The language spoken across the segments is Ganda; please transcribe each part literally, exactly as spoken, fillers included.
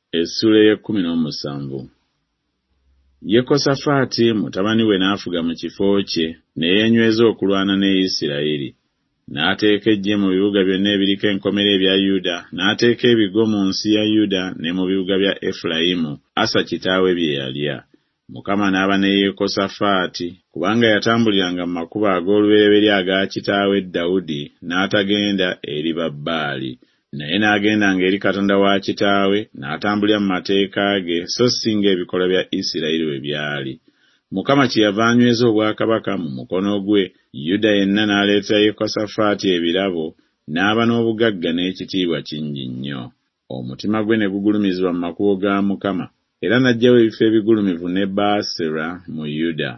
Essula y'ekkumi n'omusanvu. Yekosafaati mutabani we n'afuga mu kifo kye ne yeenyweza okulwana ne Isirayiri. N'ateeka eggye mu bibuga byonna ebiriko enkomera ebya Yuda, n'ateeka ebigo mu nsi ya Yuda ne mu bibuga bya Efulayimu, Asa kitaawe bye yalya. Mukama n'aba ne Yekosafaati, kubanga yatambuliranga mu makubo ag'olubereberye aga kitaawe Dawudi, n'atagenda eri Babbaali. Naye n'agendanga eri Katonda wa kitaawe, n'atambulira mu mateeka ge, so si ng'ebikolwa bya Isirayiri bwe byali. Mukama kyeyava anyweza obwakabaka mu mukono gwe, Yuda yenna n'aleetera Yekosafaati ebirabo, n'aba n'obugagga n'ekitiibwa kingi nnyo. Omutima gwe ne gugulumizibwa mu makubo ga Mukama, era n'aggyawo ebifo ebigulumivu ne Baasera mu Yuda.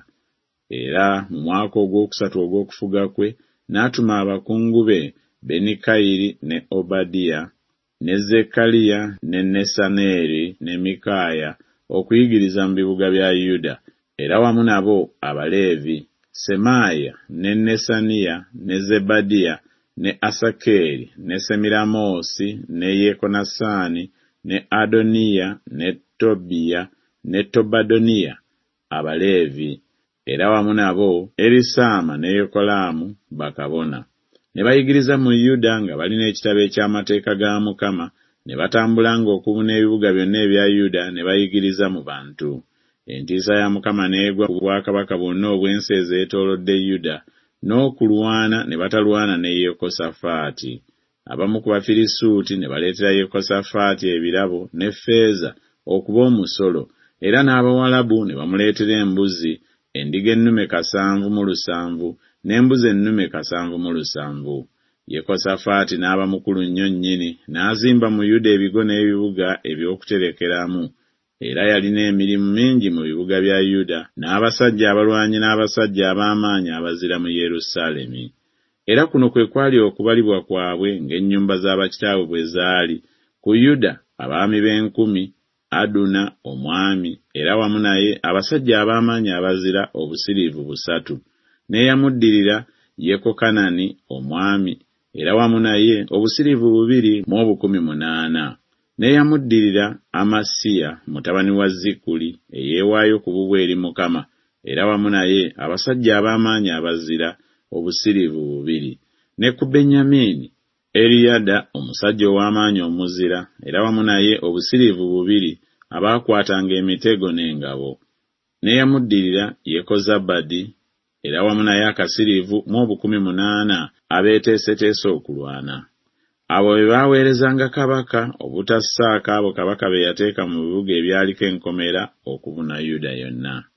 Era mu mwaka ogwokusatu ogw'okufuga kwe, n'atuma abakungu be Benikayiri ne Obadiya, ne Zekkaliya ne Nesaneeri ne Mikaaya okuyigiriza mu bibuga bya Yuda, era wamu nabo Abaleevi, Semaaya ne Nesaniya ne Zebadiya ne Asakeri ne Semiramoosi ne Yekonasaani ne Adoniya ne Tobiya ne Tobadoniya, Abaleevi, era wamu nabo Erisaama ne Yekolaamu bakabona. Ne bayigiriza mu Yuda nga balina ekitabo eky'amateeka ga Mukama, ne batambulanga okubuna ebibuga byonna ebya Yuda ne bayigiriza mu bantu. Entiisa ya Mukama n'egwa ku bwakabaka bwonna obw'ensi ezeetoolodde Yuda, n'okulwana ne batalwana ne Yekosafaati. Abamu ku Bafirisuuti ne baleetera Yekosafaati ebirabo ne ffeeza okuba omusolo, era n'Abawalabu ne bamuleetera embuzi, endiga ennume kasanvu mu lusanvu, n'embuzi ennume kasanvu mu lusanvu. Yekosafaati n'aba mukulu nnyo nnyini, n'azimba mu Yuda ebigo n'ebibuga eby'okuterekeramu, era yalina emirimu mingi mu bibuga bya Yuda, n'abasajja abalwanyi n'abasajja ab'amaanyi abazira mu Yerusaalemi. Era kuno kwe kwali okubalibwa kwabwe ng'ennyumba z'abakitaabwe bwe zaali. Ku Yuda abaami b'enkumi, Aduna omwami, era wamu naye abasajja ab'amaanyi abazira obusiriivu busatu. N'eyamuddirira Yekokanani omwami, era wamu naye obusiriivu bubiri mu obukumi munaana. N'eyamuddirira Amasiya mutabani wa Zikuli, eyeewaayo ku bubwe eri Mukama, era wamu naye abasajja ab'amaanyi abazira obusiriivu bubiri. Ne ku Benyamini, Eriyada omusajja ow'amaanyi omuzira, era wamu naye obusiriivu bubiri abaakwatanga emitego n'engabo. N'eyamuddirira Yekozabadi, era wamu naye akasiriivu mu obukumi munaana abeeteeseteese okulwana. Abo be baaweerezanga kabaka obutassaako abo kabaka be yateeka mu bibuga ebyaliko enkomera okubuna Yuda yonna.